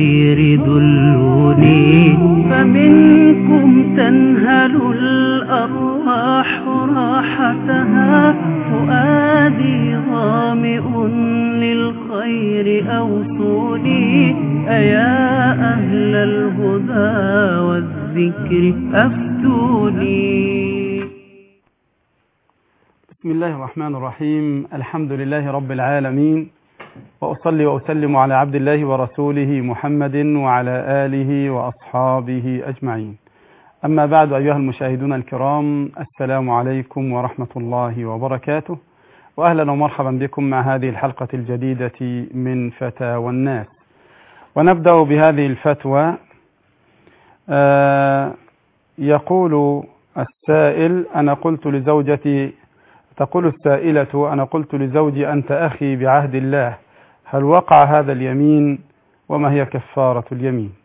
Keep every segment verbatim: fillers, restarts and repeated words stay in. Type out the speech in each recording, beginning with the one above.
الخير دلوني، فمنكم تنهل الأرواح راحتها، فؤادي ظامئ للخير أوصوني، أيا أهل الهدى والذكر أفتوني. بسم الله الرحمن الرحيم. الحمد لله رب العالمين، وأصلي وأسلم على عبد الله ورسوله محمد وعلى آله وأصحابه أجمعين. أما بعد، أيها المشاهدون الكرام، السلام عليكم ورحمة الله وبركاته، وأهلا ومرحبا بكم مع هذه الحلقة الجديدة من فتاوى الناس. ونبدأ بهذه الفتوى. آه يقول السائل: أنا قلت لزوجتي تقول السائلة: أنا قلت لزوجي أنت أخي بعهد الله، هل وقع هذا اليمين؟ وما هي كفارة اليمين؟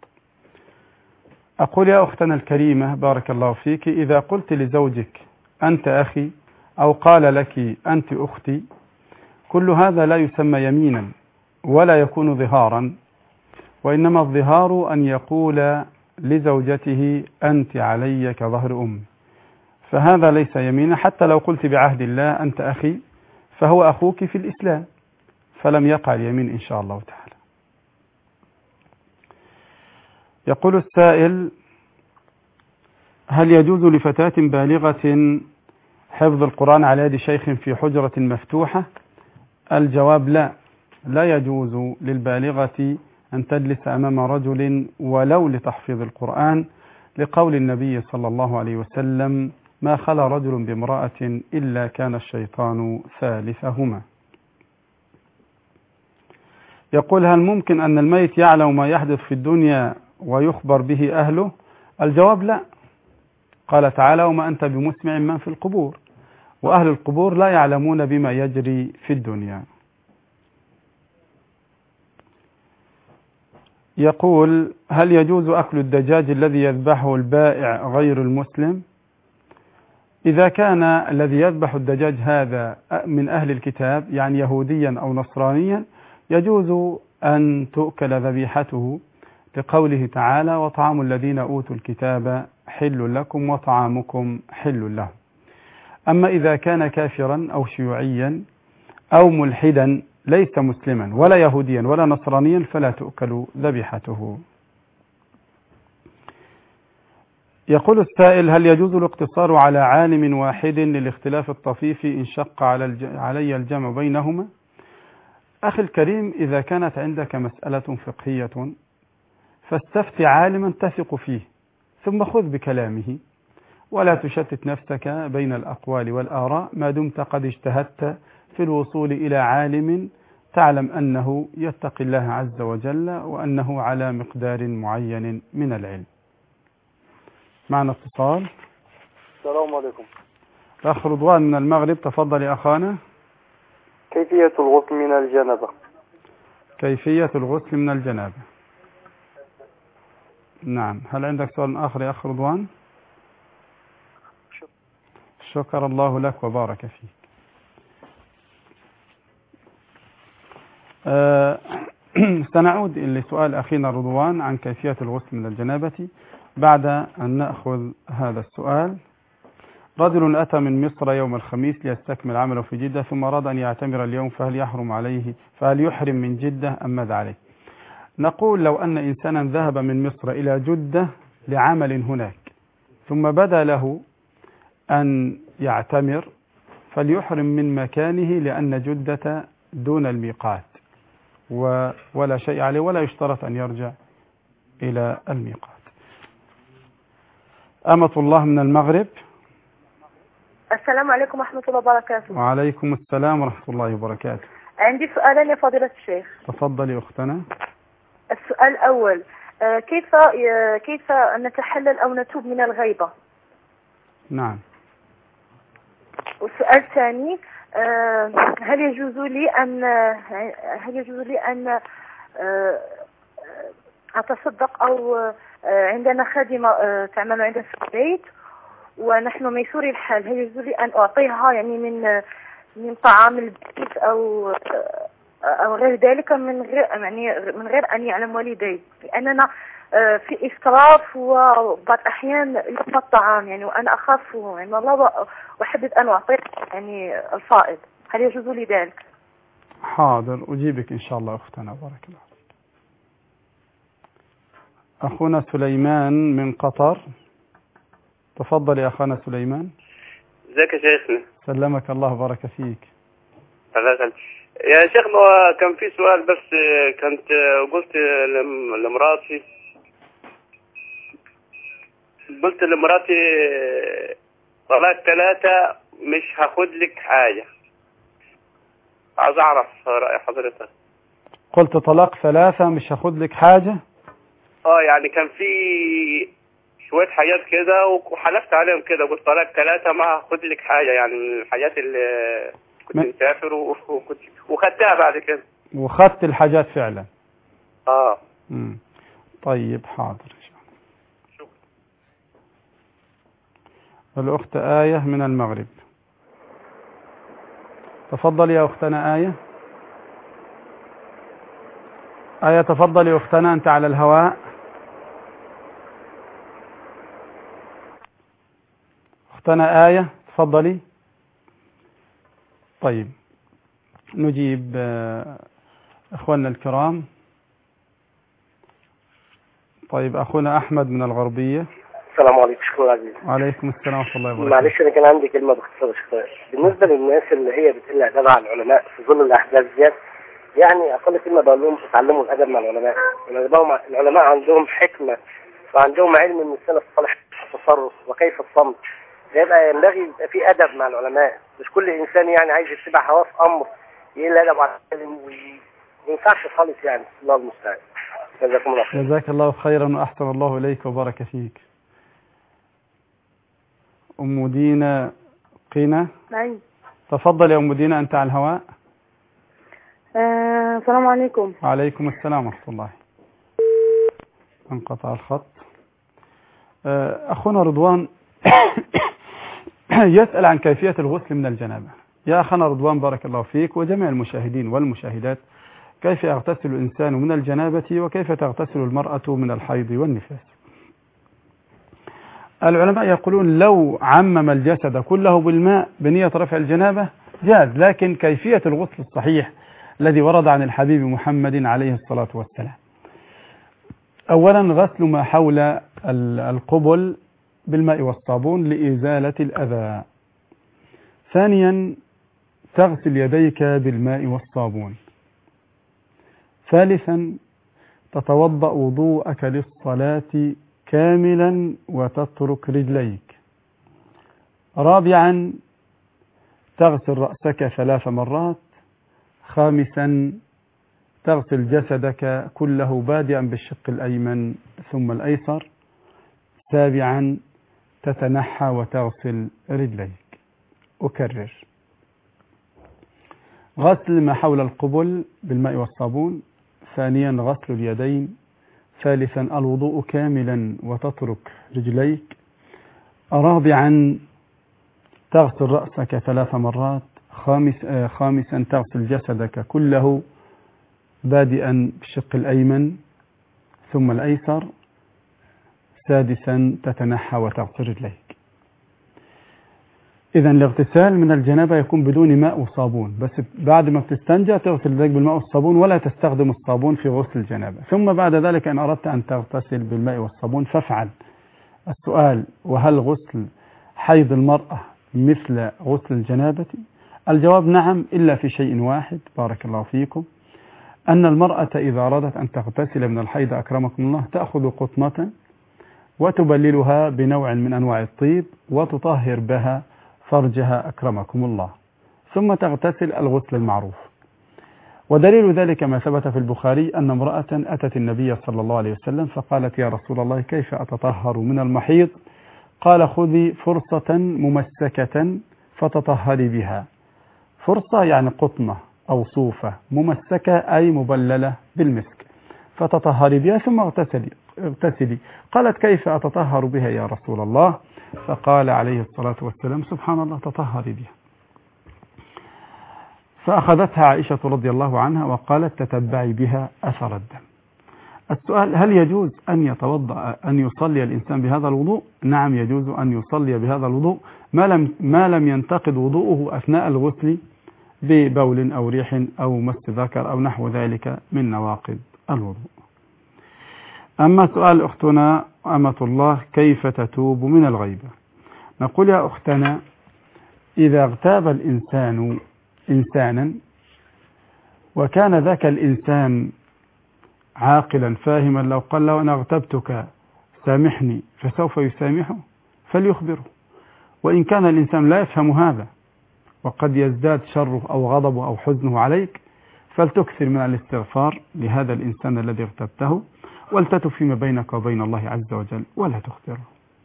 أقول يا أختنا الكريمة بارك الله فيك، إذا قلت لزوجك أنت أخي أو قال لك أنت أختي، كل هذا لا يسمى يمينا ولا يكون ظهارا، وإنما الظهار أن يقول لزوجته أنت علي كظهر أم، فهذا ليس يمينا. حتى لو قلت بعهد الله أنت أخي فهو أخوك في الإسلام، فلم يقع اليمين إن شاء الله تعالى. يقول السائل: هل يجوز لفتاة بالغة حفظ القرآن على يد شيخ في حجرة مفتوحة؟ الجواب لا، لا يجوز للبالغة أن تجلس أمام رجل ولو لتحفيظ القرآن، لقول النبي صلى الله عليه وسلم: ما خلا رجل بامرأة إلا كان الشيطان ثالثهما. يقول: هل ممكن أن الميت يعلم ما يحدث في الدنيا ويخبر به أهله؟ الجواب لا. قال تعالى: وما أنت بمسمع من في القبور، وأهل القبور لا يعلمون بما يجري في الدنيا. يقول: هل يجوز أكل الدجاج الذي يذبحه البائع غير المسلم؟ إذا كان الذي يذبح الدجاج هذا من أهل الكتاب، يعني يهوديا أو نصرانيا، يجوز أن تؤكل ذبيحته، لقوله تعالى: وطعام الذين أوتوا الكتاب حل لكم وطعامكم حل لهم. أما إذا كان كافرا أو شيوعيا أو ملحدا ليس مسلما ولا يهوديا ولا نصرانيا فلا تؤكل ذبيحته. يقول السائل: هل يجوز الاقتصار على عالم واحد للاختلاف الطفيف إن شق علي الجمع بينهما؟ أخي الكريم، إذا كانت عندك مسألة فقهية فاستفت عالما تثق فيه ثم خذ بكلامه، ولا تشتت نفسك بين الأقوال والآراء، ما دمت قد اجتهدت في الوصول إلى عالم تعلم أنه يتقي الله عز وجل وأنه على مقدار معين من العلم. معنا اتصال. السلام عليكم. أخ رضوان من المغرب، تفضل يا أخانا. كيفية الغسل من الجنابة؟ كيفية الغسل من الجنابة. نعم، هل عندك سؤال آخر يا أخ رضوان؟ شكر الله لك وبارك فيك. أه سنعود لسؤال أخينا رضوان عن كيفية الغسل من الجنابة بعد أن نأخذ هذا السؤال. رجل أتى من مصر يوم الخميس ليستكمل عمله في جدة، ثم أراد أن يعتمر اليوم، فهل يحرم عليه فهل يحرم من جدة أم ماذا عليه؟ نقول: لو أن إنسانا ذهب من مصر إلى جدة لعمل هناك ثم بدا له أن يعتمر فليحرم من مكانه، لأن جدة دون الميقات ولا شيء عليه، ولا يشترط أن يرجع إلى الميقات. أمة الله من المغرب. السلام عليكم ورحمة الله وبركاته. وعليكم السلام ورحمة الله وبركاته. عندي سؤالين يا فضيلة الشيخ. تفضلي أختنا. السؤال الأول: كيف كيف نتحلل أو نتوب من الغيبة؟ نعم. والسؤال الثاني: هل يجوز لي أن هل يجوز لي أن أتصدق، أو عندنا خادمة تعمل عندنا في البيت ونحن ميسوري الحال، هل يجوز لي أن أعطيها يعني من من طعام البيت أو أو غير ذلك من غير يعني من غير أن يعلم والدي، لأننا في إسراف وبعض الأحيان يرفض الطعام يعني، وأنا أخاف يعني الله وأحب أن أعطيه يعني الفائض. هل يجوز لي ذلك؟ حاضر، أجيبك إن شاء الله أختنا، بارك الله. أخونا سليمان من قطر، تفضل يا أخونا سليمان. ازيك يا شيخنا؟ سلمك الله، بارك فيك. الله يخليك يا شيخنا. كان في سؤال بس، كنت قلت لمراتي قلت لمراتي طلاق ثلاثة مش هاخد لك حاجة. عايز أعرف رأي حضرتك. قلت طلاق ثلاثة مش هاخد لك حاجة؟ اه يعني كان في شوية حاجات كده وحلفت عليهم كده، قلت طلاق ثلاثة ما هاخد لك حاجة، يعني من الحاجات اللي كنت مسافر وكنت وخدتها بعد كده. وخدت الحاجات فعلا؟ اه. امم طيب حاضر ان شاء الله. شكرا. الأخت آية من المغرب، تفضل يا أختنا آية. آية تفضل يا أختنا، أنت على الهواء. أختنا آية تفضلي. طيب نجيب أخواننا الكرام. طيب أخونا أحمد من الغربية. السلام عليكم شكرا عزيز. وعليكم السلام ورحمة الله وبركاته. معلش أنا كان عندي كلمة باختصار يا شيخ. بالنسبة للناس اللي هي بتقل أدبها على العلماء في ظل الأحداث ديت، يعني أقل كلمة بقول لهم اتعلموا الأدب مع العلماء. العلماء عندهم حكمة وعندهم علم من السلف الصالح في التصرف وكيف الصمت. يبقى ينبغي يبقى في أدب مع العلماء، مش كل إنسان يعني عايز يتبع هواه في أمر يقل أدب على العلم وما ينفعش خالص يعني. الله المستعان. جزاكم الله خير. جزاك الله خيرا وأحسن الله إليك وبارك فيك. أم دينا قينة. نعم. تفضل يا أم دينا، أنت على الهواء. آه، السلام عليكم. وعليكم السلام ورحمة الله. انقطع الخط. آه، أخونا رضوان يسأل عن كيفية الغسل من الجنابة. يا أخونا رضوان بارك الله فيك وجميع المشاهدين والمشاهدات، كيف يغتسل الإنسان من الجنابة وكيف تغتسل المرأة من الحيض والنفاس؟ العلماء يقولون لو عمم الجسد كله بالماء بنية رفع الجنابة جاز، لكن كيفية الغسل الصحيح الذي ورد عن الحبيب محمد عليه الصلاة والسلام: أولا غسل ما حول القبل بالماء والصابون لإزالة الأذى. ثانيا تغسل يديك بالماء والصابون. ثالثا تتوضأ وضوءك للصلاة كاملا وتترك رجليك. رابعا تغسل رأسك ثلاث مرات. خامسا تغسل جسدك كله بادئا بالشق الأيمن ثم الأيسر. سابعا تتنحى وتغسل رجليك. أكرر: غسل ما حول القبل بالماء والصابون. ثانيا غسل اليدين. ثالثا الوضوء كاملا وتترك رجليك. رابعا تغسل رأسك ثلاث مرات. خامس آه خامسا تغسل جسدك كله بادئا بالشق الأيمن ثم الأيسر. سادسا تتنحى وتغسل رجليك. إذا الاغتسال من الجنابة يكون بدون ماء وصابون، بس بعد ما بتستنجى تغسل يديك بالماء والصابون ولا تستخدم الصابون في غسل الجنابة. ثم بعد ذلك إن أردت أن تغتسل بالماء والصابون فافعل. السؤال: وهل غسل حيض المرأة مثل غسل الجنابة؟ الجواب: نعم، إلا في شيء واحد بارك الله فيكم، أن المرأة إذا أرادت أن تغتسل من الحيض أكرمكم الله تأخذ قطنة وتبللها بنوع من أنواع الطيب وتطهر بها فرجها أكرمكم الله، ثم تغتسل الغسل المعروف. ودليل ذلك ما ثبت في البخاري أن امرأة أتت النبي صلى الله عليه وسلم فقالت: يا رسول الله كيف أتطهر من المحيض؟ قال: خذي فرصة ممسكة فتطهري بها. فرصة يعني قطنة أو صوفة، ممسكة أي مبللة بالمسك، فتطهري بها ثم اغتسلي اغتسلي. قالت: كيف أتطهر بها يا رسول الله؟ فقال عليه الصلاة والسلام: سبحان الله، تطهري بها. فأخذتها عائشة رضي الله عنها وقالت تتبعي بها أثر الدم. السؤال: هل يجوز أن يتوضأ أن يصلي الإنسان بهذا الوضوء؟ نعم، يجوز أن يصلي بهذا الوضوء ما لم ما لم ينتقد وضوءه أثناء الغسل ببول أو ريح أو مس ذكر أو نحو ذلك من نواقض الوضوء. أما سؤال أختنا أمة الله: كيف تتوب من الغيبة؟ نقول يا أختنا: إذا اغتاب الإنسان إنسانا وكان ذاك الإنسان عاقلا فاهما، لو قال له أنا اغتبتك سامحني فسوف يسامحه فليخبره. وإن كان الإنسان لا يفهم هذا وقد يزداد شره أو غضبه أو حزنه عليك، فلتكثر من الاستغفار لهذا الإنسان الذي اغتبته، ولتتب فيما بينك وبين الله عز وجل ولا تخبره.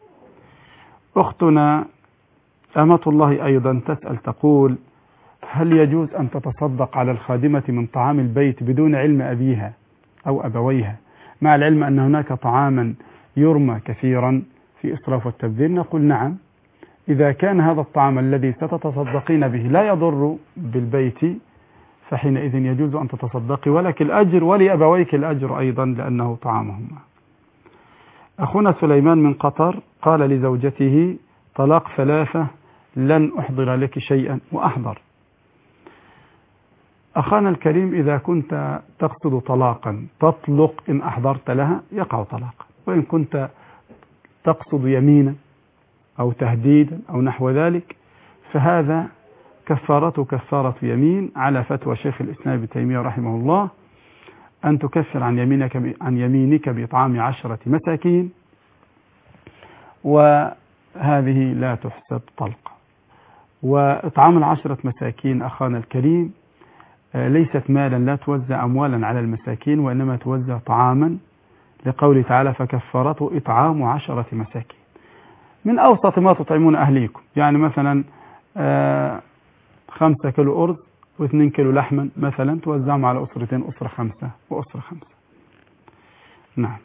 أختنا أمة الله أيضا تسأل تقول: هل يجوز أن تتصدق على الخادمة من طعام البيت بدون علم أبيها أو أبويها، مع العلم أن هناك طعاما يرمى كثيرا في إسراف والتبذير؟ نقول نعم، إذا كان هذا الطعام الذي ستتصدقين به لا يضر بالبيت فحينئذ يجوز أن تتصدقي ولك الأجر ولأبويك الأجر أيضا لأنه طعامهما. أخونا سليمان من قطر قال لزوجته: طلاق ثلاثة لن أحضر لك شيئا وأحضر. أخانا الكريم، إذا كنت تقصد طلاقا تطلق إن أحضرت لها يقع طلاقا، وإن كنت تقصد يمينا أو تهديدا أو نحو ذلك فهذا كفارته كفارة يمين على فتوى شيخ الإسلام ابن تيمية رحمه الله، أن تكفر عن يمينك عن يمينك بإطعام عشرة مساكين، وهذه لا تحسب طلقة. وإطعام العشرة مساكين أخانا الكريم ليست مالا، لا توزع أموالا على المساكين وإنما توزع طعاما، لقوله تعالى: فكفرته إطعام عشرة مساكين، من أوسط ما تطعمون أهليكم. يعني مثلا خمسة كيلو أرز واثنين كيلو لحما مثلا توزعهم على أسرتين، أسرة خمسة وأسرة خمسة. نعم.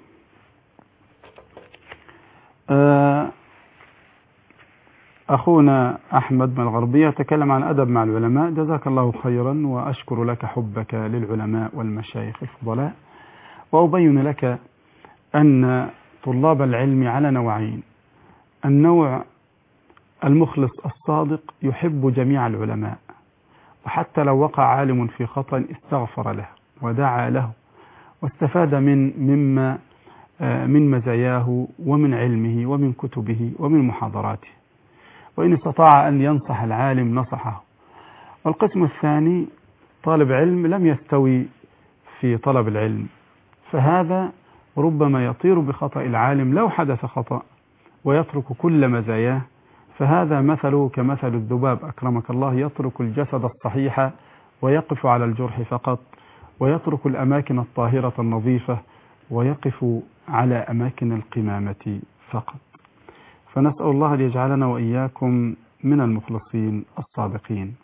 أخونا أحمد من الغربية تكلم عن أدب مع العلماء. جزاك الله خيرا، وأشكر لك حبك للعلماء والمشايخ الفضلاء، وأبين لك أن طلاب العلم على نوعين: النوع المخلص الصادق يحب جميع العلماء، وحتى لو وقع عالم في خطأ استغفر له ودعا له واستفاد من مما من مزاياه ومن علمه ومن كتبه ومن محاضراته، وإن استطاع أن ينصح العالم نصحه. والقسم الثاني طالب علم لم يستوي في طلب العلم، فهذا ربما يطير بخطأ العالم لو حدث خطأ ويترك كل مزاياه، فهذا مثله كمثل الذباب أكرمك الله، يترك الجسد الصحيح ويقف على الجرح فقط، ويترك الأماكن الطاهرة النظيفة ويقف على أماكن القمامة فقط. فنسأل الله أن يجعلنا وإياكم من المخلصين الصادقين.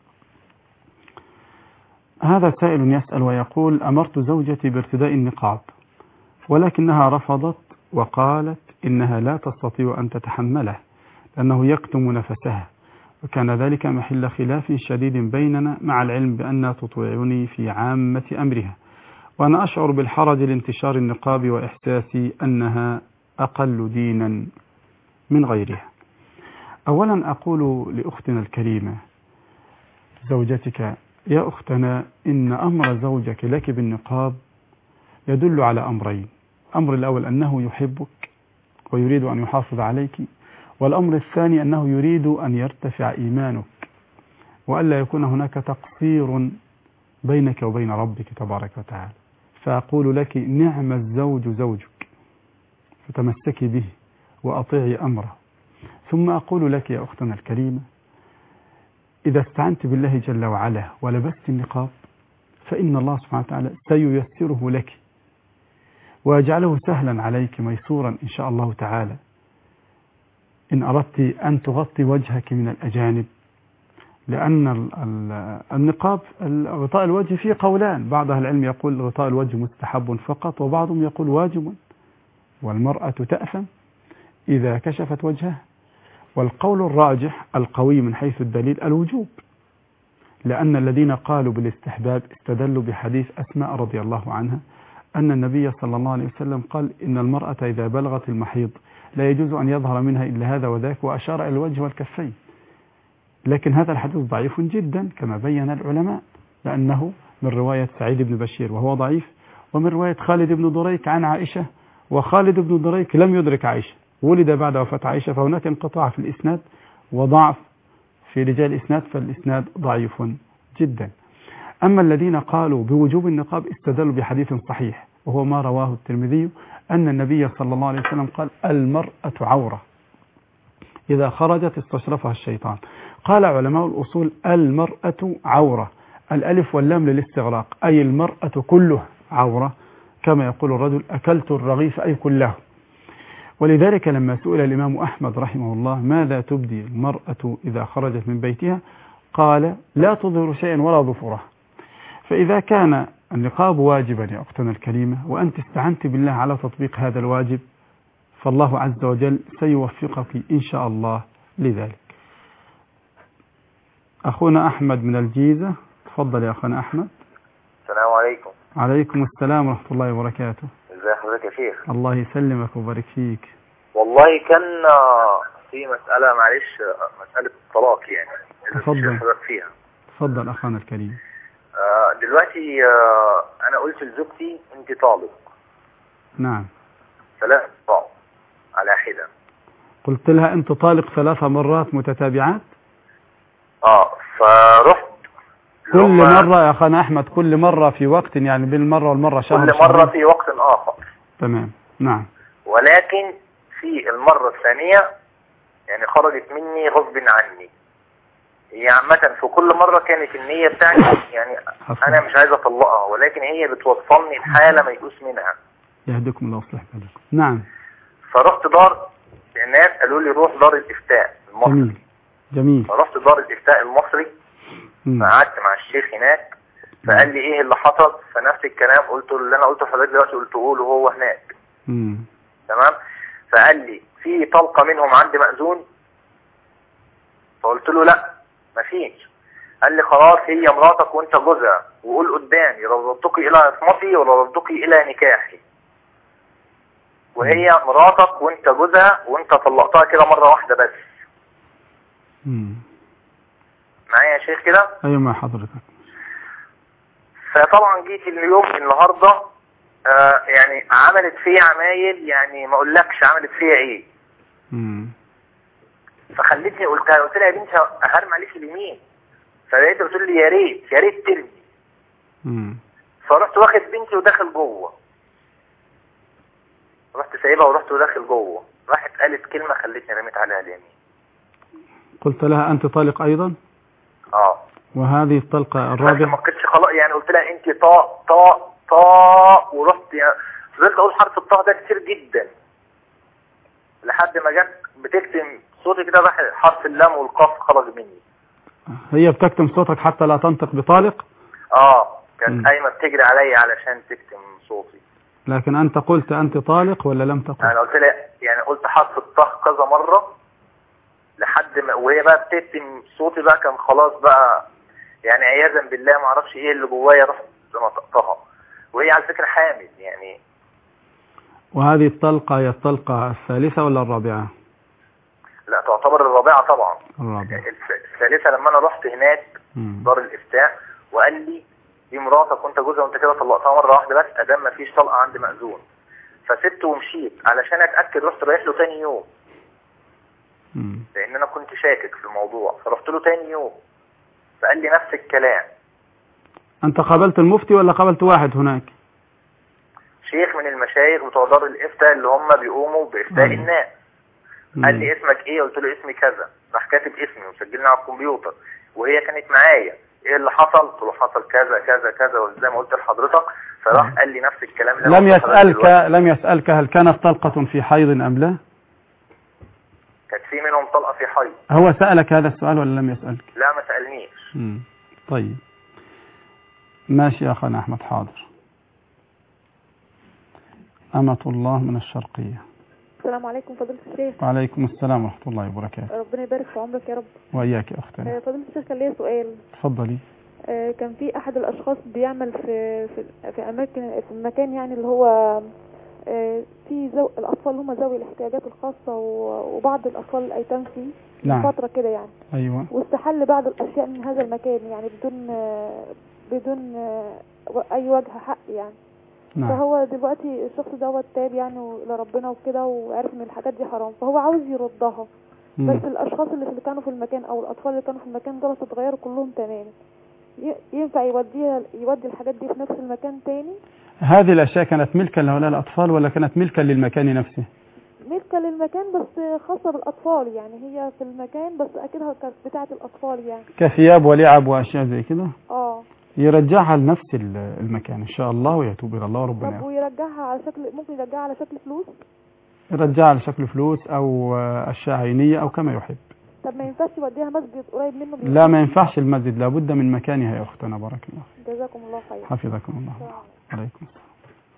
هذا سائل يسأل ويقول: أمرت زوجتي بارتداء النقاب ولكنها رفضت وقالت إنها لا تستطيع أن تتحمله لأنه يكتم نفسها، وكان ذلك محل خلاف شديد بيننا، مع العلم بأنها تطيعني في عامة أمرها، وأنا أشعر بالحرج لانتشار النقاب وإحساسي أنها أقل دينا من غيرها. أولا أقول لأختنا الكريمة زوجتك: يا أختنا، إن أمر زوجك لك بالنقاب يدل على أمرين: الأمر الأول أنه يحبك ويريد أن يحافظ عليك، والأمر الثاني أنه يريد أن يرتفع إيمانك وألا يكون هناك تقصير بينك وبين ربك تبارك وتعالى. فأقول لك: نعم الزوج زوجك، فتمسكي به وأطيعي أمره. ثم أقول لك يا أختنا الكريمة: إذا استعنت بالله جل وعلا ولبست النقاب فإن الله سبحانه وتعالى سييسره لك ويجعله سهلا عليك ميسورا إن شاء الله تعالى، إن أردت أن تغطي وجهك من الأجانب. لأن النقاب غطاء الوجه فيه قولان: بعض أهل العلم يقول غطاء الوجه مستحب فقط، وبعضهم يقول واجب، والمرأة تأثم إذا كشفت وجهها. والقول الراجح القوي من حيث الدليل الوجوب، لأن الذين قالوا بالاستحباب استدلوا بحديث أسماء رضي الله عنها أن النبي صلى الله عليه وسلم قال إن المرأة إذا بلغت المحيض لا يجوز أن يظهر منها إلا هذا وذاك، وأشار إلى الوجه والكفين. لكن هذا الحديث ضعيف جدا كما بين العلماء، لأنه من رواية سعيد بن بشير وهو ضعيف، ومن رواية خالد بن دريك عن عائشة، وخالد بن دريك لم يدرك عائشة، ولد بعد وفاة عائشة، فهناك انقطاع في الإسناد وضعف في رجال الإسناد، فالإسناد ضعيف جدا. أما الذين قالوا بوجوب النقاب استدلوا بحديث صحيح وهو ما رواه الترمذي أن النبي صلى الله عليه وسلم قال المرأة عورة إذا خرجت استشرفها الشيطان. قال علماء الأصول المرأة عورة، الألف واللام للاستغراق، أي المرأة كلها عورة، كما يقول الرجل أكلت الرغيف أي كله. ولذلك لما سئل الإمام أحمد رحمه الله ماذا تبدي المرأة إذا خرجت من بيتها قال لا تظهر شيئا ولا ظفرها. فإذا كان النقاب واجبا يا أختنا الكريمة وأنت استعنت بالله على تطبيق هذا الواجب، فالله عز وجل سيوفقك إن شاء الله لذلك. أخونا أحمد من الجيزة، تفضل يا أخونا أحمد. السلام عليكم. عليكم السلام ورحمة الله وبركاته. ازي حضرتك يا شيخ؟ الله يسلمك ويبارك فيك. والله كان في مسألة، معلش، مسألة الطلاق يعني. تفضل حضرتك فيها. تفضل أخونا الكريم. آه دلوقتي آه أنا قلت لزوجتي أنت طالق. نعم. ثلاث طالق على حدة. قلت لها أنت طالق ثلاث مرات متتابعات؟ اه فرحت كل مرة يا أخونا أحمد، كل مرة في وقت يعني بين المرة والمرة شهر كل مرة في وقت آخر. تمام. نعم. ولكن في المرة الثانية يعني خرجت مني غصب عني. هي عامة في كل مرة كانت النية بتاعتي يعني حصل. أنا مش عايز أطلقها، ولكن هي بتوصلني الحالة ما يقوس منها. يهديكم الله ويصلح بالكم. نعم. فرحت دار الناس قالوا لي روح دار الإفتاء المصري. جميل جميل. فرحت دار الإفتاء المصري، فقعدت مع الشيخ هناك، فقال لي ايه اللي حصل، فنفس الكلام قلت له اللي انا قلته لحضرتك دلوقتي قلته له هو هناك. مم. تمام. فقال لي في طلقة منهم عند مأذون، فقلت له لا مفيش. قال لي خلاص هي مراتك وانت جوزها، وقول قدامي ردتك الى عصمتي ولا ردتك الى نكاحي. وهي مراتك وانت جوزها وانت طلقتها كده مرة واحدة بس. مم. معايا يا شيخ كده؟ ايوه مع حضرتك. فطبعا جيت اليوم النهارده آه يعني عملت فيا عمايل يعني ما اقولكش عملت فيا ايه. امم فخلتني قلتها قلت لها يا بنتي هرمي عليك اليمين، فلقيت بتقول لي يا ريت يا ريت ترمي. امم فرحت واخد بنتي وداخل جوه، رحت سايبها ورحت وداخل جوه، راحت قالت كلمه خلتني رميت عليها اليمين. قلت لها انت طالق ايضا؟ اه. وهذه الطلقه الرابعه ما كنتش خلاص يعني قلت لها انت طاء طاء طاء، ورحت يعني فضلت اقول حرف الطاء ده كتير جدا لحد ما جت بتكتم صوتي كده، راح حرف اللام والقاف خرج مني. هي بتكتم صوتك حتى لا تنطق بطالق؟ اه كانت قايمه بتجري عليا علشان تكتم صوتي. لكن انت قلت انت طالق ولا لم تقل؟ انا قلت لها يعني قلت حرف الطاء كذا مره لحد ما وهي بقى بتكتم صوتي بقى كان خلاص بقى يعني عياذا بالله ما اعرفش ايه اللي جوايا، رحت نطقتها وهي على فكره حامل يعني. وهذه الطلقه هي الطلقه الثالثه ولا الرابعه؟ لا تعتبر الرابعه طبعا. الرابعه. الثالثه لما انا رحت هناك مم. دار الافتاء وقال لي دي مراتك وانت جوزها وانت كده طلقتها مره واحده بس ادام ما فيش طلقه عند مأذون. فسبت ومشيت علشان اتاكد، رحت رايح له تاني يوم مم. لان انا كنت شاكك في الموضوع، فرحت له تاني يوم فقال لي نفس الكلام. انت قابلت المفتي ولا قابلت واحد هناك؟ شيخ من المشايخ بتوع دار الافتاء اللي هم بيقوموا بافتاء الناس. قال لي اسمك ايه؟ قلت له اسمي كذا، راح كاتب اسمي وسجلني على الكمبيوتر وهي كانت معايا. ايه اللي حصل؟ قلت له حصل كذا كذا كذا وزي ما قلت لحضرتك. فراح قال لي نفس الكلام اللي لم يسألك لم يسألك هل كانت طلقة في حيض ام لا؟ كانت في منهم طلقة في حيض. هو سألك هذا السؤال ولا لم يسألك؟ لا ما سألنيش. مم. طيب ماشي يا أخونا أحمد، حاضر. أمة الله من الشرقية. السلام عليكم فضيلة الشيخ. وعليكم السلام ورحمة الله وبركاته. ربنا يبارك في عمرك يا رب. وإياك يا أختنا. فضيلة الشيخ كان ليا سؤال. تفضلي. آه، كان في احد الاشخاص بيعمل في في في اماكن في المكان يعني اللي هو آه، في زو الاطفال اللي هم ذوي الاحتياجات الخاصه و- وبعض الاطفال الايتام فيه نعم. من فتره كده يعني. أيوة. واستحل بعض الاشياء من هذا المكان يعني بدون آه، بدون آه، اي وجه حق يعني. نعم. فهو دلوقتي الشخص دوت تاب يعني لربنا وكده وعرف ان الحاجات دي حرام، فهو عاوز يردها. مم. بس الاشخاص اللي اللي كانوا في المكان او الاطفال اللي كانوا في المكان دول اتغيروا كلهم تمام. ي- ينفع يوديها يودي الحاجات دي في نفس المكان تاني؟ هذه الأشياء كانت ملكا لهؤلاء الأطفال ولا كانت ملكا للمكان نفسه؟ ملكة للمكان بس خاصة بالأطفال يعني، هي في المكان بس أكيدها كانت بتاعة الأطفال يعني. كثياب ولعب وأشياء زي كده؟ اه. يرجعها لنفس ال- المكان إن شاء الله ويتوب إلى الله وربنا طب يغفر. ويرجعها على شكل، ممكن يرجعها على شكل فلوس؟ يرجعها على شكل فلوس أو آه، أشياء عينية أو كما يحب. طب ما ينفعش يوديها مسجد قريب منه؟ لا ما ينفعش المسجد، لابد من مكانها يا أختنا. بارك الله فيك. جزاكم الله خير. حفظكم الله. عليكم السلام.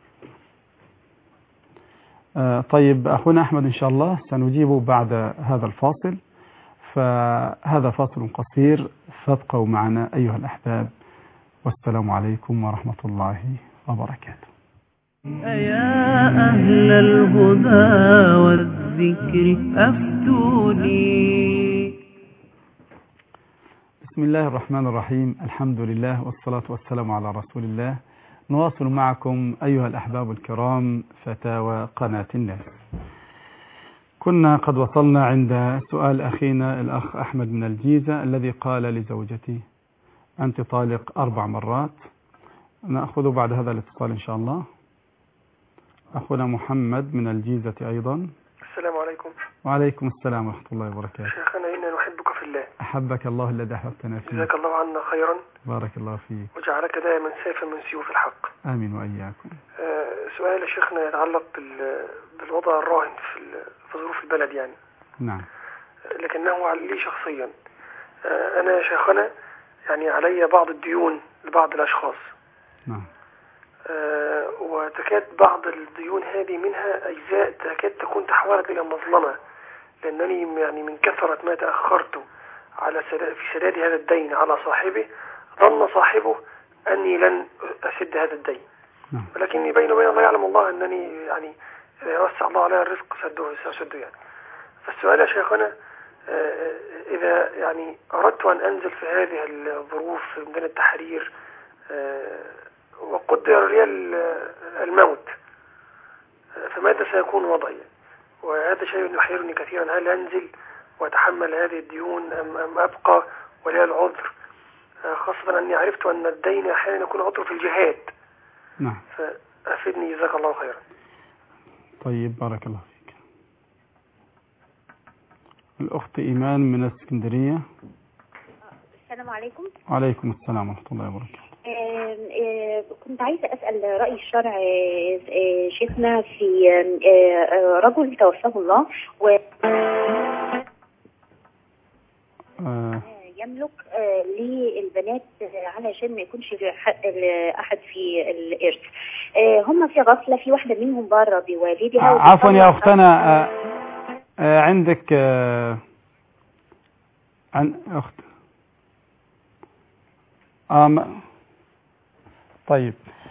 آه طيب أخونا أحمد إن شاء الله سنجيب بعد هذا الفاصل، فهذا فاصل قصير فابقوا معنا أيها الأحباب، والسلام عليكم ورحمة الله وبركاته. أيا أهل الهدى والذكر أفتوني. بسم الله الرحمن الرحيم، الحمد لله والصلاة والسلام على رسول الله. نواصل معكم أيها الأحباب الكرام فتاوى قناة الناس. كنا قد وصلنا عند سؤال أخينا الأخ أحمد من الجيزة الذي قال لزوجتي أنت طالق أربع مرات. نأخذ بعد هذا الاتصال إن شاء الله. أخونا محمد من الجيزة أيضا. السلام عليكم. وعليكم السلام ورحمة الله وبركاته. شيخنا إنا نحبك في الله. أحبك الله الذي أحببتنا فيه. جزاك الله عنا خيرا. بارك الله فيك. وجعلك دائما سيفا من سيوف الحق. آمين وإياكم. آه سؤال يا شيخنا يتعلق بال... بالوضع الراهن في, ال... في ظروف البلد يعني. نعم. لكنه لي شخصيا. آه أنا يا شيخنا يعني علي بعض الديون لبعض الأشخاص. نعم. آه وتكاد بعض الديون هذه منها أجزاء تكاد تكون تحولت إلى مظلمة، لأنني يعني من كثرة ما تأخرت على سداد في سداد هذا الدين على صاحبه ظن صاحبه أني لن أسد هذا الدين. نعم. ولكني بيني وبين الله يعلم الله أنني يعني إذا يوسع الله علي الرزق سده سأسده يعني. فالسؤال يا شيخنا آه إذا يعني أردت أن أنزل في هذه الظروف في ميدان التحرير آه وقدر لي الموت فماذا سيكون وضعي؟ وهذا شيء يحيرني كثيرا، هل أنزل وأتحمل هذه الديون أم, أم أبقى ولي العذر، خاصة أني عرفت أن الدين أحيانا يكون عذر في الجهاد. نعم. فأفدني جزاك الله خيرا. طيب بارك الله فيك. الأخت إيمان من الإسكندرية. السلام عليكم. وعليكم السلام ورحمة الله وبركاته. آه آه كنت عايزة أسأل رأي الشرع آه شيخنا في آه رجل توفاه الله و آه يملك آه للبنات علشان ما يكونش أحد في الإرث. آه هم في غفلة، في واحدة منهم بره بوالدها. آه عفوا يا أختنا، آه آه عندك آه عن أخت آه طيب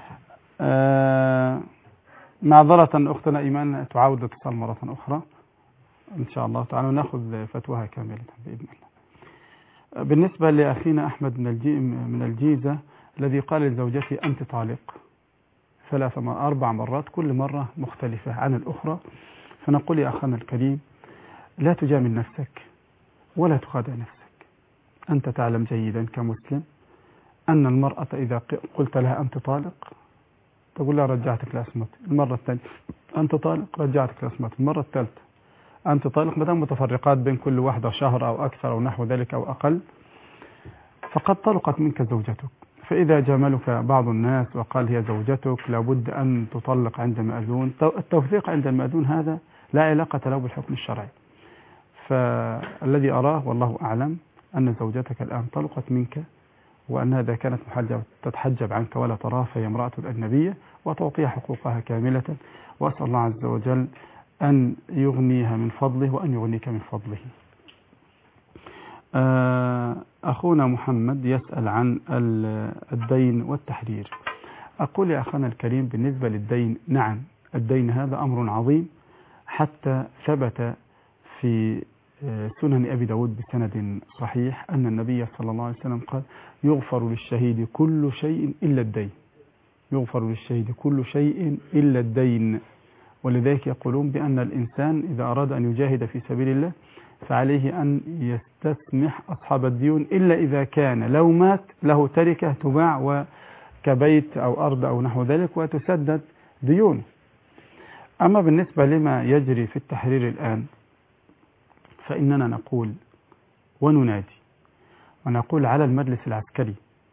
آه معذرة أختنا إيمان تعاود الاتصال مرة أخرى إن شاء الله تعالى ونأخذ فتواها كاملة بإذن الله. بالنسبة لأخينا أحمد من الجي من الجيزة الذي قال لزوجتي أنت طالق ثلاث أربع مرات كل مرة مختلفة عن الأخرى، فنقول يا أخانا الكريم لا تجامل نفسك ولا تخادع نفسك. أنت تعلم جيدا كمسلم أن المرأة إذا قلت لها أنت طالق تقول لها رجعتك لأسمتي، المرة الثانية أنت طالق رجعتك لأسمتي، المرة الثالثة أنت طالق، مدام متفرقات بين كل واحدة شهر أو أكثر أو نحو ذلك أو أقل فقد طلقت منك زوجتك. فإذا جاملك بعض الناس وقال هي زوجتك لابد أن تطلق عند مأذون، التوثيق عند المأذون هذا لا علاقة له بالحكم الشرعي. فالذي أراه والله أعلم أن زوجتك الآن طلقت منك، وأن هذا كانت محجبة تتحجب عنك ولا تراه فهي امرأة أجنبية وتعطيها حقوقها كاملة، وأسأل الله عز وجل أن يغنيها من فضله وأن يغنيك من فضله. أخونا محمد يسأل عن الدين والتحرير. أقول يا أخونا الكريم بالنسبة للدين، نعم الدين هذا أمر عظيم، حتى ثبت في سنن أبي داود بسند صحيح أن النبي صلى الله عليه وسلم قال يغفر للشهيد كل شيء إلا الدين، يغفر للشهيد كل شيء إلا الدين. ولذلك يقولون بأن الإنسان إذا أراد أن يجاهد في سبيل الله فعليه أن يستسمح أصحاب الديون، إلا إذا كان لو مات له تركة تباع وكبيت أو أرض أو نحو ذلك وتسدد ديونه. أما بالنسبة لما يجري في التحرير الآن فإننا نقول وننادي ونقول على المجلس العسكري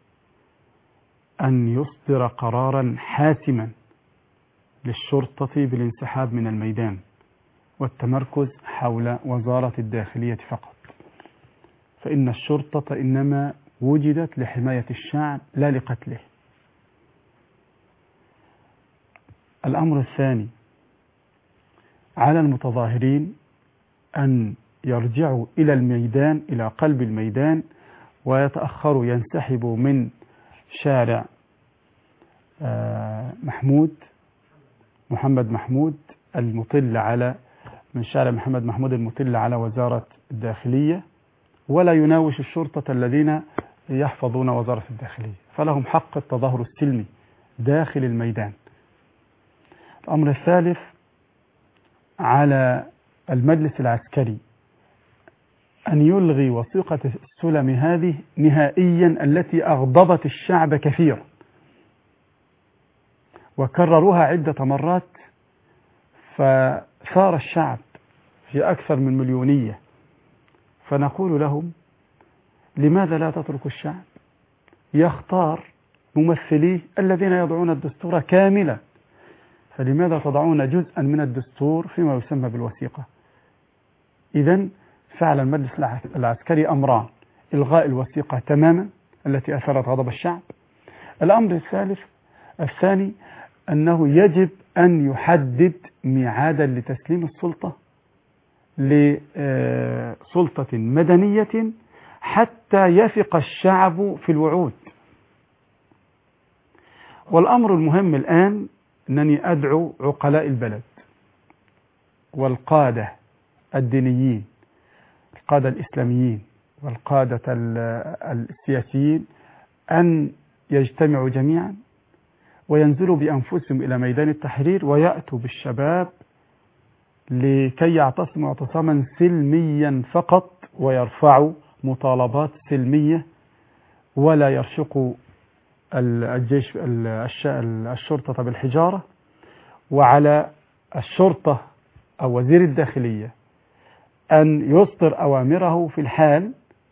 أن يصدر قرارا حاسما للشرطة بالانسحاب من الميدان والتمركز حول وزارة الداخلية فقط، فإن الشرطة إنما وجدت لحماية الشعب لا لقتله. الأمر الثاني، على المتظاهرين أن يرجعوا إلى الميدان، إلى قلب الميدان، ويتأخروا ينسحبوا من شارع محمود محمد محمود المطل على من شارع محمد محمود المطل على وزارة الداخلية، ولا يناوش الشرطة الذين يحفظون وزارة الداخلية، فلهم حق التظاهر السلمي داخل الميدان. الأمر الثالث، على المجلس العسكري أن يلغي وثيقة السلم هذه نهائيا التي أغضبت الشعب كثيرا، وكرروها عدة مرات فثار الشعب في أكثر من مليونية. فنقول لهم لماذا لا تترك الشعب يختار ممثليه الذين يضعون الدستور كاملا؟ فلماذا تضعون جزءا من الدستور فيما يسمى بالوثيقة؟ إذن فعل المجلس العسكري أمران: إلغاء الوثيقة تماما التي أثارت غضب الشعب. الأمر الثالث الثاني أنه يجب أن يحدد ميعادا لتسليم السلطة لسلطة مدنية حتى يثق الشعب في الوعود. والأمر المهم الآن أنني أدعو عقلاء البلد والقادة الدينيين، القادة الإسلاميين والقادة السياسيين أن يجتمعوا جميعا وينزلوا بأنفسهم إلى ميدان التحرير ويأتوا بالشباب لكي يعتصموا اعتصاما سلميا فقط ويرفعوا مطالبات سلمية، ولا يرشقوا الجيش الشرطة بالحجارة. وعلى الشرطة أو وزير الداخلية أن يصدر أوامره في الحال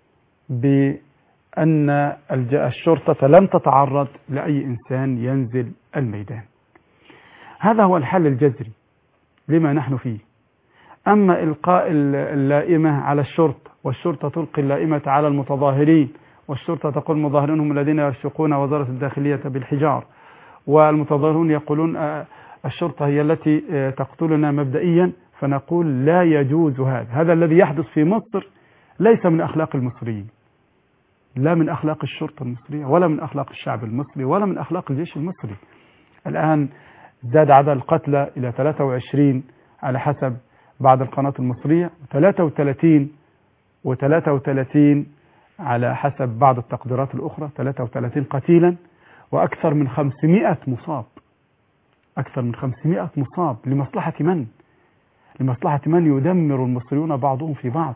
بأن الشرطة لم تتعرض لأي إنسان ينزل الميدان. هذا هو الحل الجذري لما نحن فيه. أما إلقاء اللائمة على الشرطة والشرطة تلقي اللائمة على المتظاهرين والشرطة تقول المظاهرين هم الذين يرشقون وزارة الداخلية بالحجار، والمتظاهرون يقولون الشرطة هي التي تقتلنا مبدئيا، فنقول لا يجوز هذا. هذا الذي يحدث في مصر ليس من أخلاق المصريين، لا من أخلاق الشرطة المصرية ولا من أخلاق الشعب المصري ولا من أخلاق الجيش المصري. الآن زاد عدد القتلى إلى ثلاثة وعشرين على حسب بعض القناة المصرية، ثلاثة وثلاثين وثلاثة وثلاثين على حسب بعض التقديرات الأخرى، ثلاثة وثلاثين قتيلا وأكثر من خمسمائة مصاب، أكثر من خمسمائة مصاب. لمصلحة من؟ لمصلحة من يدمر المصريون بعضهم في بعض.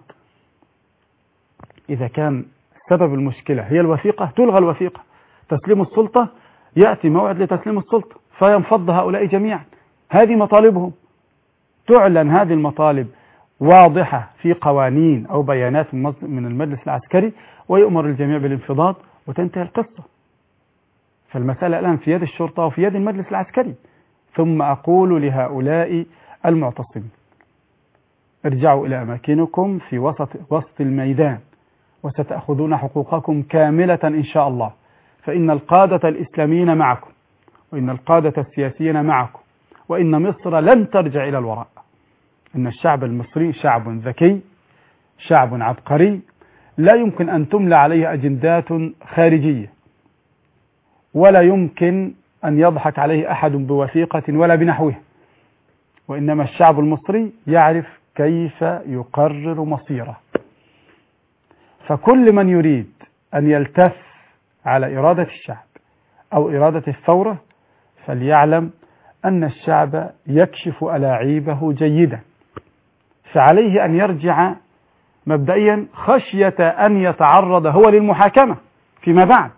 إذا كان سبب المشكلة هي الوثيقة تلغى الوثيقة، تسليم السلطة يأتي موعد لتسليم السلطة فينفض هؤلاء جميعا. هذه مطالبهم، تعلن هذه المطالب واضحة في قوانين أو بيانات من المجلس العسكري ويؤمر الجميع بالانفضاض وتنتهي القصة. فالمسألة الآن في يد الشرطة وفي يد المجلس العسكري. ثم أقول لهؤلاء المعتصمين ارجعوا إلى أماكنكم في وسط وسط الميدان وستأخذون حقوقكم كاملة إن شاء الله، فإن القادة الإسلاميين معكم وإن القادة السياسيين معكم، وإن مصر لن ترجع إلى الوراء. إن الشعب المصري شعب ذكي، شعب عبقري، لا يمكن أن تملى عليه أجندات خارجية، ولا يمكن أن يضحك عليه أحد بوثيقة ولا بنحوه، وإنما الشعب المصري يعرف كيف يقرر مصيره. فكل من يريد أن يلتف على إرادة الشعب أو إرادة الثورة فليعلم أن الشعب يكشف ألاعيبه جيدا، فعليه أن يرجع مبدئيا خشية أن يتعرض هو للمحاكمة فيما بعد.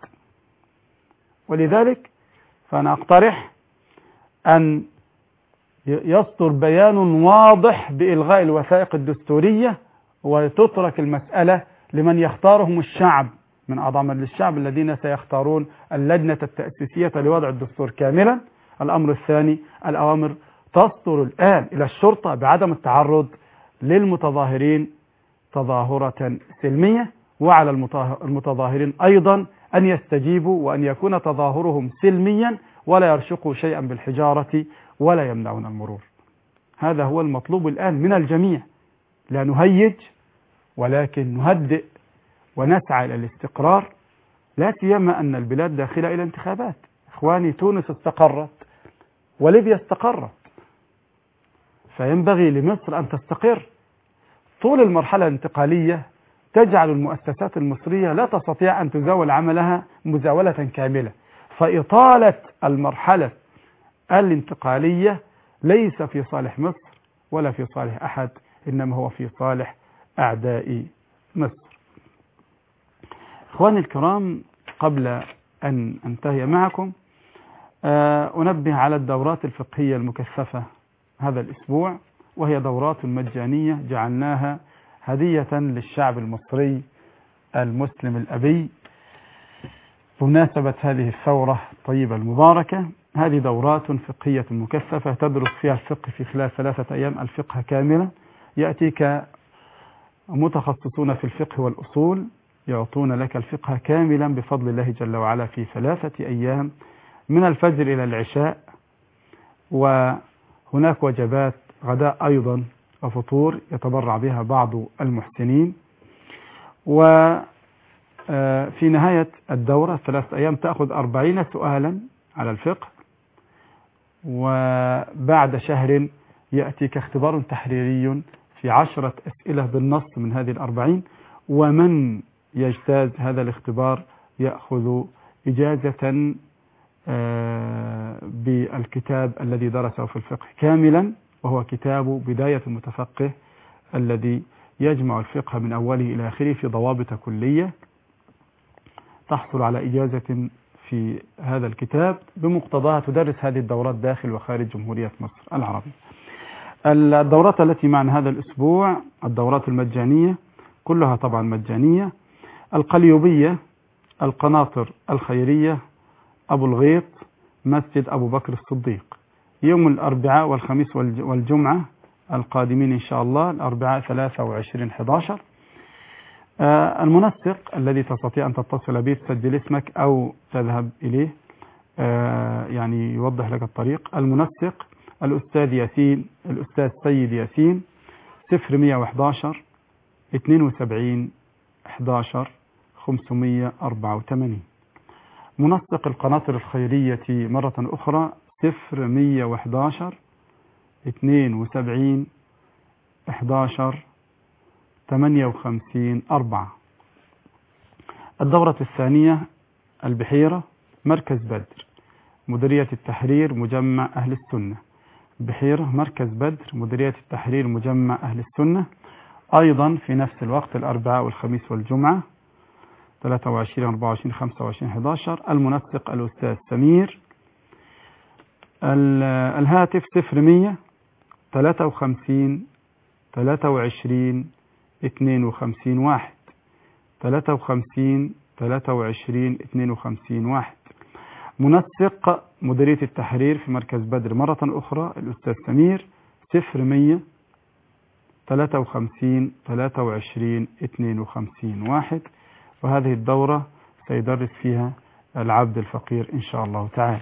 ولذلك فأنا أقترح أن يصدر بيان واضح بإلغاء الوثائق الدستورية، وتترك المسألة لمن يختارهم الشعب من أعضاء مجلس الشعب الذين سيختارون اللجنة التأسيسية لوضع الدستور كاملا. الأمر الثاني، الأوامر تصدر الآن إلى الشرطة بعدم التعرض للمتظاهرين تظاهرة سلمية، وعلى المتظاهرين أيضا أن يستجيبوا وأن يكون تظاهرهم سلميا ولا يرشقوا شيئا بالحجارة ولا يمنعون المرور. هذا هو المطلوب الآن من الجميع، لا نهيج ولكن نهدئ ونسعى إلى الاستقرار، لا سيما أن البلاد داخلة إلى انتخابات. إخواني، تونس استقرت وليبيا استقرت، فينبغي لمصر أن تستقر. طول المرحلة الانتقالية تجعل المؤسسات المصرية لا تستطيع أن تزاول عملها مزاولة كاملة، فإطالة المرحلة الانتقالية ليس في صالح مصر ولا في صالح أحد، إنما هو في صالح أعداء مصر. إخواني الكرام، قبل أن أنتهي معكم أنبه على الدورات الفقهية المكثفة هذا الأسبوع، وهي دورات مجانية جعلناها هدية للشعب المصري المسلم الأبي بمناسبة هذه الثورة الطيبة المباركة. هذه دورات فقهية مكثفة تدرس فيها الفقه في خلال ثلاثة أيام، الفقه كاملا. يأتيك متخصصون في الفقه والأصول يعطون لك الفقه كاملا بفضل الله جل وعلا في ثلاثة أيام من الفجر إلى العشاء، وهناك وجبات غداء أيضا وفطور يتبرع بها بعض المحسنين. وفي نهاية الدورة ثلاثة أيام تأخذ أربعين سؤالا على الفقه، وبعد شهر يأتيك اختبار تحريري في عشرة أسئلة بالنص من هذه الأربعين، ومن يجتاز هذا الاختبار يأخذ إجازة بالكتاب الذي درسه في الفقه كاملا، وهو كتاب بداية المتفقه الذي يجمع الفقه من أوله إلى آخره في ضوابط كلية. تحصل على إجازة في هذا الكتاب بمقتضاها تدرس هذه الدورات داخل وخارج جمهورية مصر العربية. الدورات التي معنا هذا الأسبوع الدورات المجانية كلها طبعا مجانية: القليوبية، القناطر الخيرية، أبو الغيط، مسجد أبو بكر الصديق، يوم الأربعاء والخميس والجمعة القادمين إن شاء الله، الأربعاء ثلاثة وعشرين أحد عشر. آه المنسق الذي تستطيع أن تتصل به تسجل اسمك أو تذهب إليه، آه يعني يوضح لك الطريق. المنسق الأستاذ ياسين، الأستاذ سيد ياسين، صفر مية وأحد عشر اثنين وسبعين أحد عشر خمسمية أربعة وثمانين. منسق القناطر الخيرية مرة أخرى صفر مية وأحد عشر اثنين وسبعين أحد عشر ثمانية وخمسين أربعة. الدورة الثانية البحيرة، مركز بدر، مديرية التحرير، مجمع أهل السنة. بحيرة، مركز بدر، مديرية التحرير، مجمع أهل السنة، أيضا في نفس الوقت الأربعاء والخميس والجمعة ثلاثة وعشرين أربعة وعشرين خمسة وعشرين أحد عشر. المنسق الأستاذ سمير. الهاتف صفر مية ثلاثة وخمسين ثلاثة وعشرين اثنين وخمسين واحد ثلاثة وخمسين ثلاثة وعشرين اثنين وخمسين واحد. منسق مديرية التحرير في مركز بدر مرة أخرى الأستاذ سمير صفر مية ثلاثة وخمسين ثلاثة وعشرين اثنين وخمسين واحد. وهذه الدورة سيدرس فيها العبد الفقير إن شاء الله تعالى.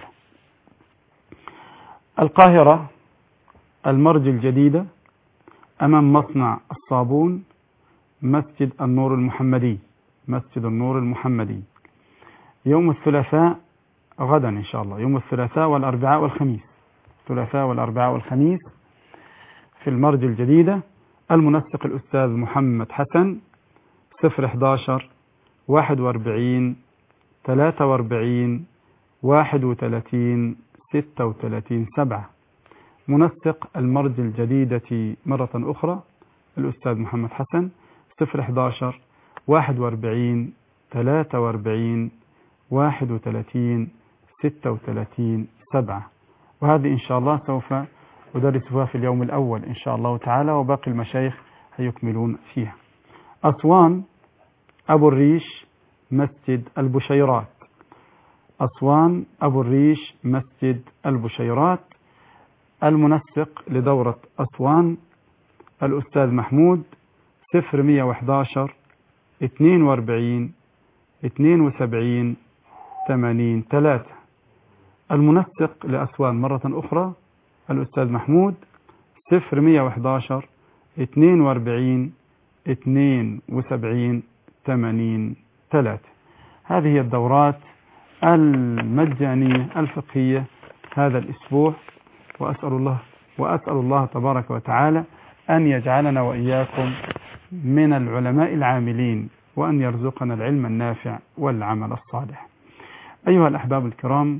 القاهرة، المرج الجديدة أمام مصنع الصابون، مسجد النور المحمدي. مسجد النور المحمدي. يوم الثلاثاء غدا إن شاء الله، يوم الثلاثاء والأربعاء والخميس، الثلاثاء والأربعاء والخميس في المرج الجديدة. المنسق الأستاذ محمد حسن، صفر احداشر واحد واربعين ثلاثة واربعين واحد وثلاثين ستة وثلاثين سبعة. منسق المرج الجديدة مرة أخرى الأستاذ محمد حسن، صفر احداشر واحد واربعين ثلاثة واربعين واحد وثلاثين ستة وثلاثين سبعة. وهذه إن شاء الله سوف أدرسها في اليوم الأول إن شاء الله تعالى، وباقي المشايخ هيكملون فيها. أسوان أبو الريش مسجد البشيرات، أسوان أبو الريش مسجد البشيرات. المنسق لدورة أسوان الأستاذ محمود، صفر مية وحداشر اثنين واربعين اثنين وسبعين ثمانين ثلاثة. المنسق لأسوان مرة أخرى الأستاذ محمود، صفر مية وحداشر اثنين واربعين اثنين وسبعين ثمانين ثلاثة. هذه هي الدورات المجانية الفقهية هذا الأسبوع، وأسأل الله وأسأل الله تبارك وتعالى أن يجعلنا وإياكم من العلماء العاملين، وأن يرزقنا العلم النافع والعمل الصالح. أيها الأحباب الكرام،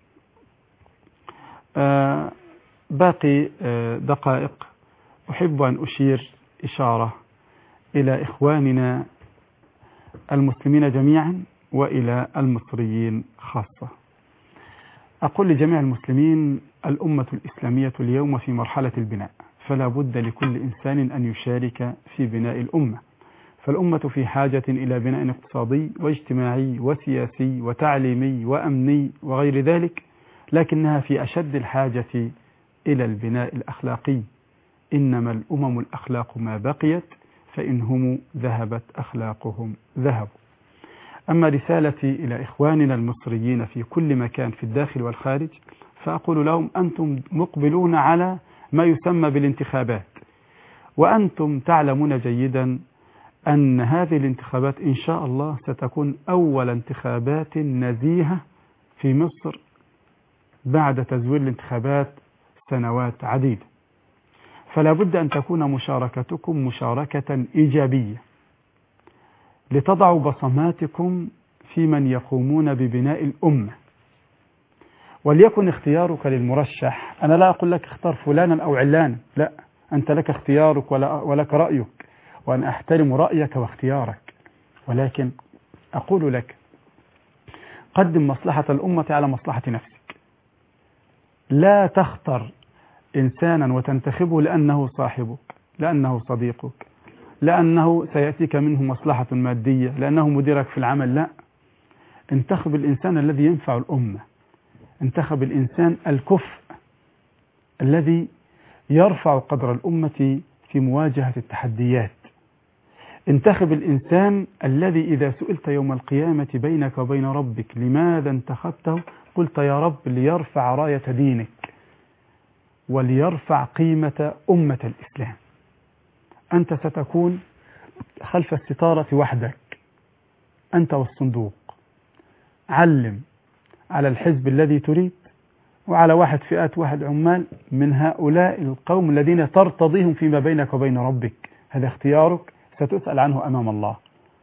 آه باقي آه دقائق أحب أن أشير إشارة إلى إخواننا المسلمين جميعا وإلى المصريين خاصة. أقول لجميع المسلمين: الأمة الإسلامية اليوم في مرحلة البناء، فلا بد لكل إنسان أن يشارك في بناء الأمة. فالأمة في حاجة إلى بناء اقتصادي واجتماعي وسياسي وتعليمي وأمني وغير ذلك، لكنها في أشد الحاجة إلى البناء الأخلاقي. إنما الأمم الأخلاق ما بقيت، فإنهم ذهبت أخلاقهم ذهبوا. أما رسالتي إلى إخواننا المصريين في كل مكان في الداخل والخارج، فأقول لهم: أنتم مقبلون على ما يسمى بالانتخابات، وأنتم تعلمون جيدا أن هذه الانتخابات إن شاء الله ستكون أول انتخابات نزيهة في مصر بعد تزوير الانتخابات سنوات عديدة. فلا بد أن تكون مشاركتكم مشاركة إيجابية، لتضعوا بصماتكم في من يقومون ببناء الأمة. وليكن اختيارك للمرشح، أنا لا أقول لك اختار فلانا أو علانا، لا، أنت لك اختيارك ولك رأيك، وأنا أحترم رأيك واختيارك، ولكن أقول لك: قدم مصلحة الأمة على مصلحة نفسك. لا تختر إنسانا وتنتخبه لأنه صاحبك، لأنه صديقك، لأنه سيأتيك منه مصلحة مادية، لأنه مديرك في العمل. لا، انتخب الإنسان الذي ينفع الأمة، انتخب الإنسان الكفء الذي يرفع قدر الأمة في مواجهة التحديات. انتخب الإنسان الذي إذا سئلت يوم القيامة بينك وبين ربك لماذا انتخبته، قلت: يا رب ليرفع راية دينك وليرفع قيمة أمة الإسلام. أنت ستكون خلف الستارة وحدك، أنت والصندوق. علم على الحزب الذي تريد، وعلى واحد فئات واحد عمال من هؤلاء القوم الذين ترتضيهم فيما بينك وبين ربك. هذا اختيارك، ستسأل عنه أمام الله.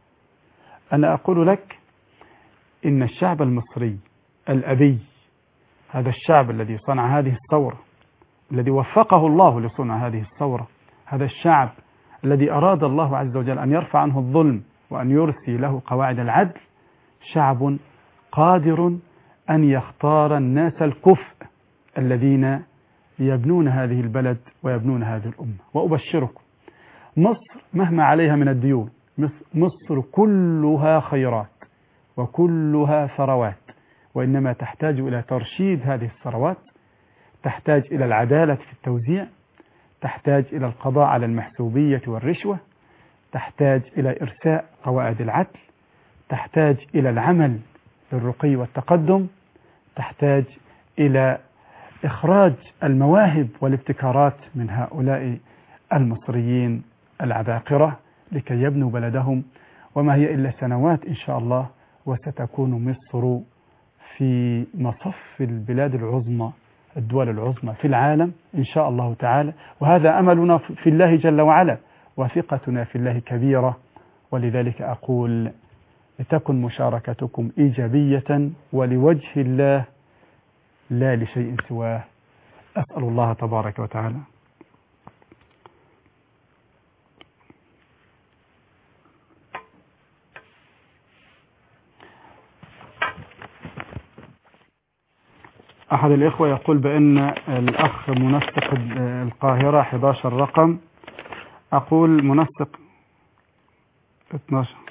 أنا أقول لك: إن الشعب المصري الأبي، هذا الشعب الذي صنع هذه الثورة، الذي وفقه الله لصنع هذه الثورة، هذا الشعب الذي أراد الله عز وجل أن يرفع عنه الظلم وأن يرسي له قواعد العدل، شعب قادر أن يختار الناس الكفء الذين يبنون هذه البلد ويبنون هذه الأمة. وأبشركم: مصر مهما عليها من الديون، مصر كلها خيرات وكلها ثروات، وإنما تحتاج إلى ترشيد هذه الثروات، تحتاج إلى العدالة في التوزيع، تحتاج إلى القضاء على المحسوبية والرشوة، تحتاج إلى إرساء قواعد العدل، تحتاج إلى العمل للرقي والتقدم، تحتاج إلى إخراج المواهب والابتكارات من هؤلاء المصريين العباقرة لكي يبنوا بلدهم وما هي إلا سنوات إن شاء الله، وستكون مصر في مصف البلاد العظمى، الدول العظمى في العالم إن شاء الله تعالى. وهذا أملنا في الله جل وعلا، وثقتنا في الله كبيرة. ولذلك أقول لتكن مشاركتكم إيجابية ولوجه الله لا لشيء سواه. أسأل الله تبارك وتعالى أحد الإخوة يقول بأن الأخ منسق القاهرة إحدى عشر رقم. أقول منسق اثناشر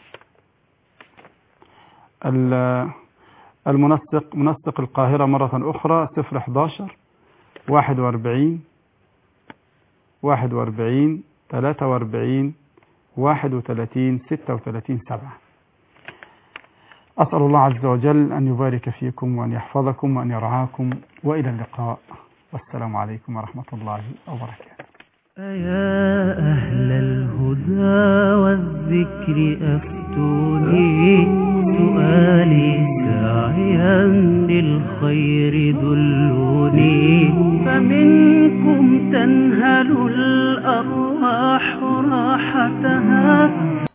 المنسق منسق القاهرة مرة أخرى صفر إحدى عشر واحد وأربعين واحد وأربعين ثلاثة وأربعين واحد وثلاثين ستة وثلاثين سبعة. أسأل الله عز وجل أن يبارك فيكم وأن يحفظكم وأن يرعاكم، وإلى اللقاء، والسلام عليكم ورحمة الله وبركاته. يا أهل الهدى والذكر أفتوني، سؤالي ساعيا للخير دلوني، فمنكم تنهل الأرواح راحتها.